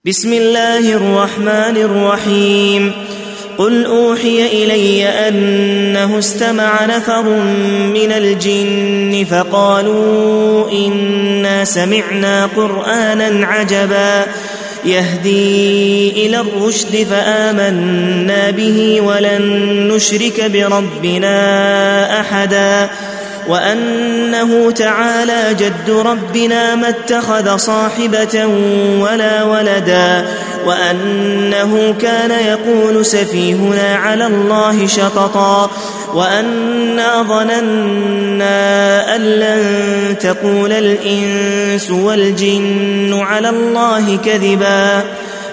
بسم الله الرحمن الرحيم. قل أوحي إلي أنه استمع نفر من الجن فقالوا إنا سمعنا قرآنا عجبا يهدي إلى الرشد فآمنا به ولن نشرك بربنا أحدا وأنه تعالى جد ربنا ما اتخذ صاحبة ولا ولدا وأنه كان يقول سفيهنا على الله شططا وأنا ظننا أن لن تقول الإنس والجن على الله كذبا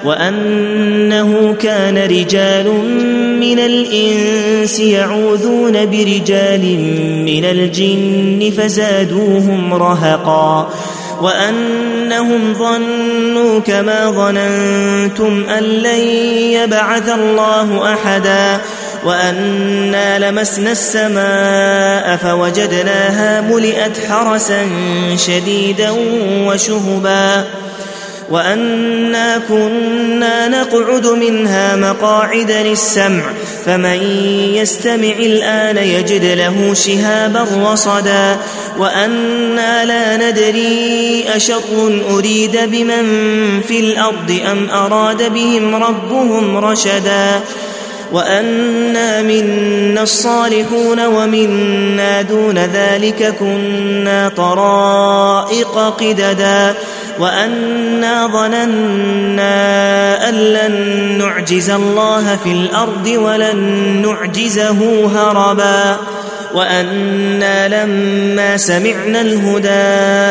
وأنه كان رجال من الإنس يعوذون برجال من الجن فزادوهم رهقا وأنهم ظنوا كما ظننتم أن لن يبعث الله أحدا وأنا لمسنا السماء فوجدناها ملئت حرسا شديدا وشهبا وأنا كنا نقعد منها مقاعد للسمع فمن يستمع الآن يجد له شهابا رصدا وأنا لا ندري أشر أريد بمن في الأرض أم أراد بهم ربهم رشدا وأنا منا الصالحون ومنا دون ذلك كنا طرائق قددا وأنا ظننا أن لن نعجز الله في الأرض ولن نعجزه هربا وأنا لما سمعنا الهدى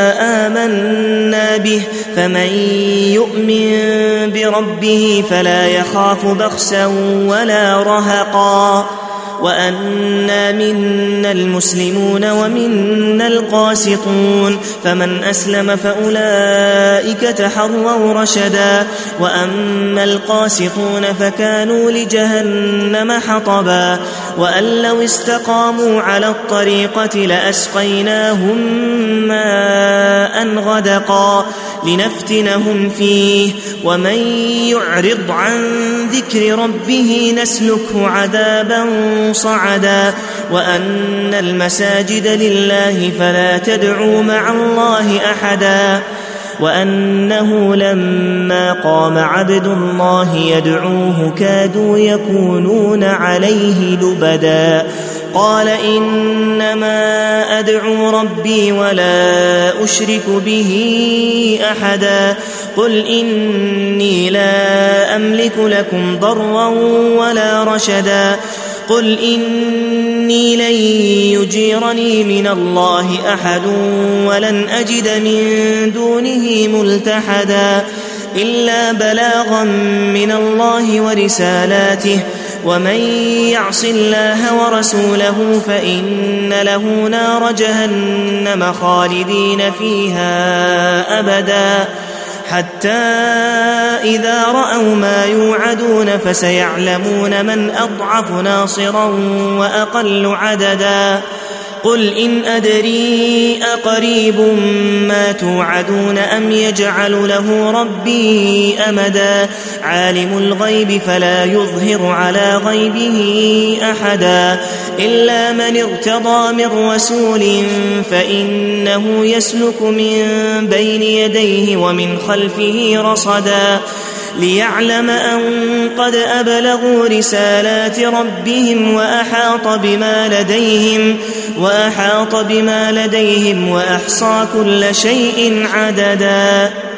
آمنا به فمن يؤمن بربه فلا يخاف بخسا ولا رهقا وأنا منا المسلمون ومنا القاسطون فمن أسلم فأولئك تحروا رشدا وأما القاسطون فكانوا لجهنم حطبا وأن لو استقاموا على الطريقة لأسقيناهم ماء غدقا لنفتنهم فيه ومن يعرض عن ذكر ربه نسلكه عذابا صعدا وأن المساجد لله فلا تدعوا مع الله أحدا وأنه لما قام عبد الله يدعوه كادوا يكونون عليه لبدا قال إنما أدعو ربي ولا أشرك به أحدا قل إني لا أملك لكم ضرا ولا رشدا قل إني لن يجيرني من الله أحد ولن أجد من دونه ملتحدا إلا بلاغا من الله ورسالاته ومن يعص الله ورسوله فإن له نار جهنم خالدين فيها أبدا حتى إذا رأوا ما يوعدون فسيعلمون من أضعف ناصرا وأقل عددا قل إن أدري أقريب ما توعدون أم يجعل له ربي أمدا عالم الغيب فلا يظهر على غيبه أحدا إلا من ارتضى من رسول فإنه يسلك من بين يديه ومن خلفه رصدا ليعلم أن قد أبلغوا رسالات ربهم وأحاط بما لديهم وأحصى كل شيء عددا.